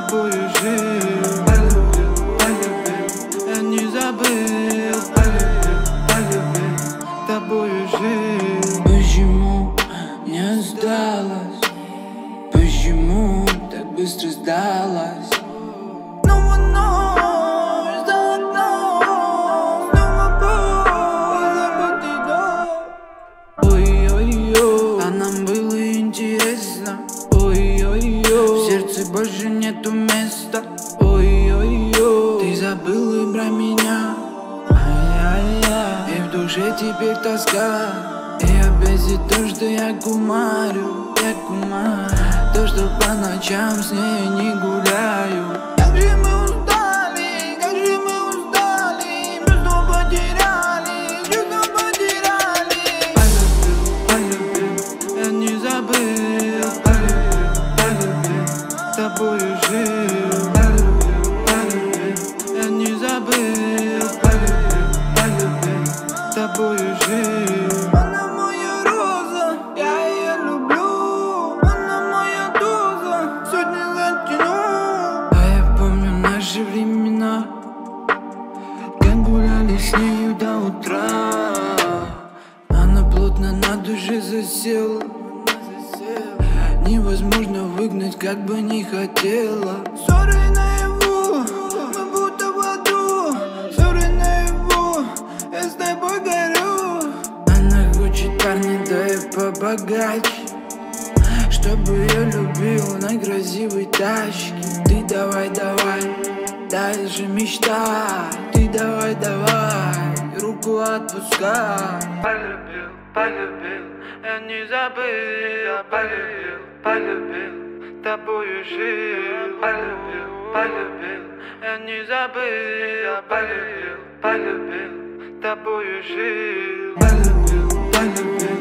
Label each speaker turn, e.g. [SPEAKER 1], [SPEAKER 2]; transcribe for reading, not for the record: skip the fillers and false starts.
[SPEAKER 1] тобою жил. Полюбил, полюбил, я не забыл. Полюбил, полюбил, тобою жил.
[SPEAKER 2] Почему не сдалась? Почему так быстро сдалась?
[SPEAKER 1] Снова ночь за окном, снова боль, забытый дом. Ой-ой-ой, а нам было интересно. Ой-ой-ой, в сердце больше нету места. Ой-ой-ой, ты забыл и про меня. Ай-яй-яй, и в душе теперь тоска. И опять за то, что я кумарю, то, что по ночам с ней не гуляю. Как же мы устали, как же мы устали, чувства потеряли, чувства потеряли. Полюбил, полюбил, я не забыл. Полюбил, полюбил, тобою жил. Полюбил, полюбил, я не забыл. Полюбил, полюбил, тобою жил. Она моя роза, я ее люблю. Она моя доза, сотни затяну. А я помню наши времена, как гуляли с нею до утра. Она плотно на душе засела, невозможно выгнать, как бы не хотела. Ссоры наяву, мы будто в аду. Ссоры наяву, я с тобой горю. Она хочет парня, да и побогаче, чтобы я любил на красивой тачке. Ты давай, давай, дальше мечта. Ты давай, давай, руку отпускай. Полюбил, полюбил, я не забыл. Полюбил, полюбил, тобою жил. Полюбил, полюбил, я не забыл. Полюбил, полюбил, тобою жил. Полюбил, полюбил.